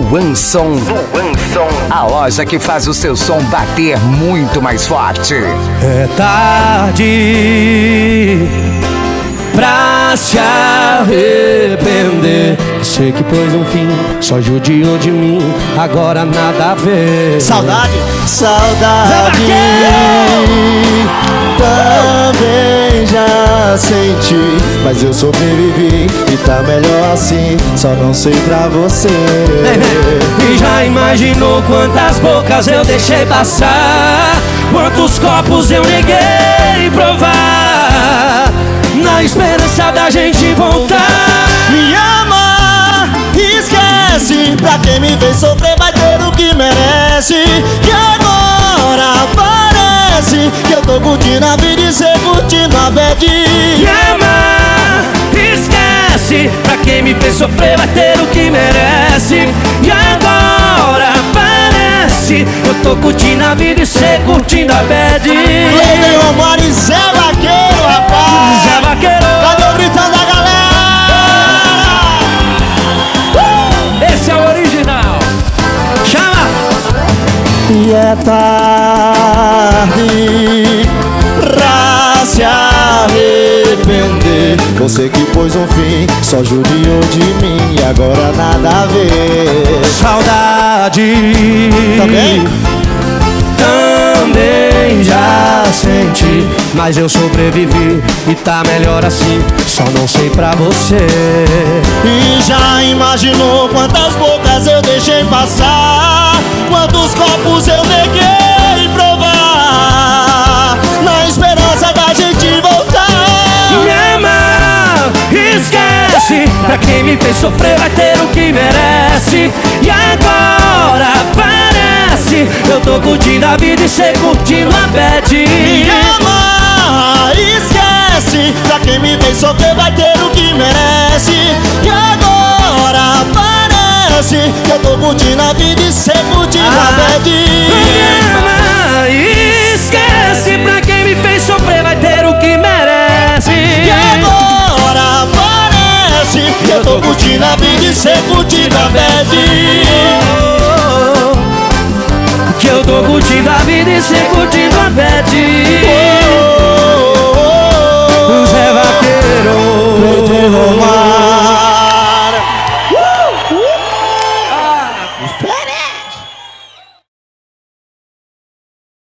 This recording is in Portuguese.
Luan Som. A loja que faz o seu som bater muito mais forte. É tarde pra se arrepender. Sei que pôs um fim, só judiou de mim, agora nada a ver. Saudade, saudade, também já senti, mas eu sobrevivi e tá melhor assim, só não sei pra você. E já imaginou quantas bocas eu deixei passar, quantos copos eu neguei provar, na esperança da gente voltar. Me ama, esquece, pra quem me fez sofrer vai ter o que merece. E agora parece que eu tô curtindo a vida e cê curtindo a bad. Me ama, esquece, pra quem me fez sofrer vai ter o que merece. E agora parece eu tô curtindo a vida e cê curtindo a bad. Cleiton Romano e Zé Vaqueiro, rapaz. Zé Vaqueiro, cadê o gritão da galera? Esse é o original. Chama! E é tarde pra se arrepender. Você que pôs um fim, só judiou de mim e agora nada a ver. Saudade Também? Também já senti, mas eu sobrevivi e tá melhor assim, só não sei pra você. E já imaginou quantas bocas eu deixei passar, quantos copos eu neguei provar, na esperança da gente voltar. Me ama, esquece, pra quem me fez sofrer vai ter o que merece. E agora parece eu tô curtindo a vida e cê curtindo a bad. Me ama, esquece, pra quem me fez sofrer vai ter o que merece. E agora parece que eu tô curtindo a vida e cê curtindo a bad. Me ama, esquece, pra quem me fez sofrer vai ter o que merece. E agora parece que eu tô curtindo a vida e cê curtindo a bad. Que eu tô curtindo a vida e cê curtindo a bad. Oh, oh, oh, oh. Zé Vaqueiro, Cleiton Romano.